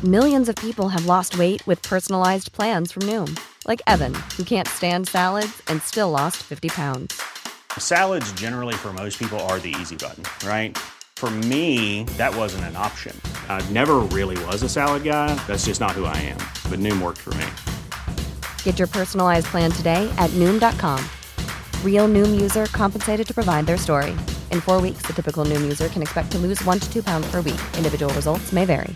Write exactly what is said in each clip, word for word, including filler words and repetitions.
Millions of people have lost weight with personalized plans from Noom. Like Evan, who can't stand salads and still lost fifty pounds. Salads generally for most people are the easy button, right? For me, that wasn't an option. I never really was a salad guy. That's just not who I am. But Noom worked for me. Get your personalized plan today at Noom dot com. Real Noom user compensated to provide their story. In four weeks, the typical Noom user can expect to lose one to two pounds per week. Individual results may vary.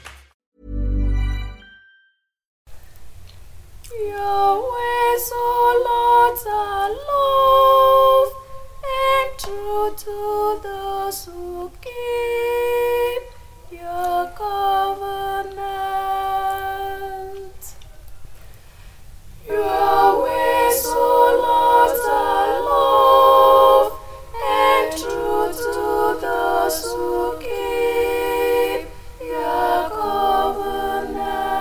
Your ways, O Lord, are love and true to those who keep your covenant. Your ways, O Lord, are love and true to those who keep your covenant.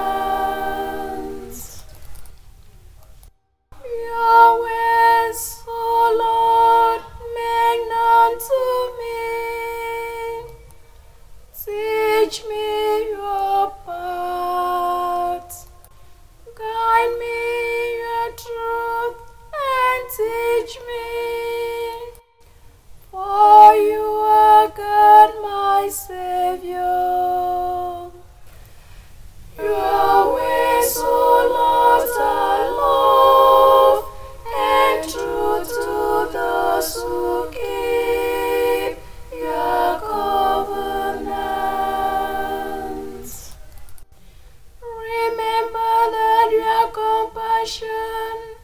Your ways, O Lord, make known to me. Teach me your paths. Guide me your truth and teach me. For you are God, my Savior. Your ways, O Lord, are love and true to those who keep your covenants. Remember that your compassion,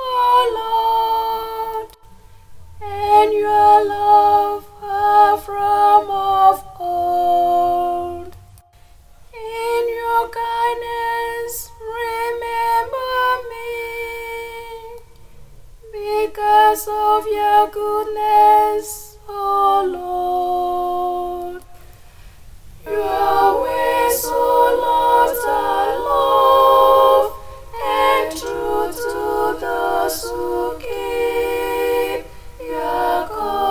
O Lord, and your love are from of old. In your kindness, remember me, because of your goodness, O Lord. Your ways, O Lord, are love and true to those who keep your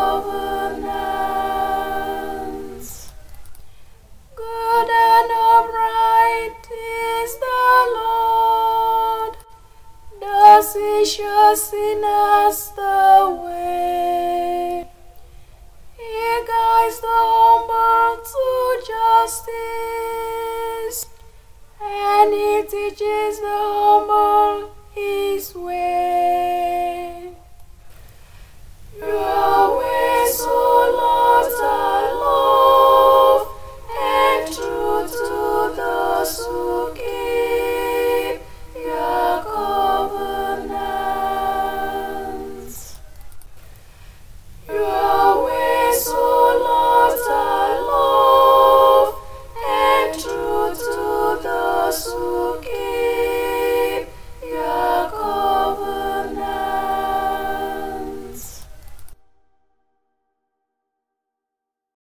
covenants. Good and upright is the Lord, does he show sinners the way. He guides the humble to justice, and he teaches the humble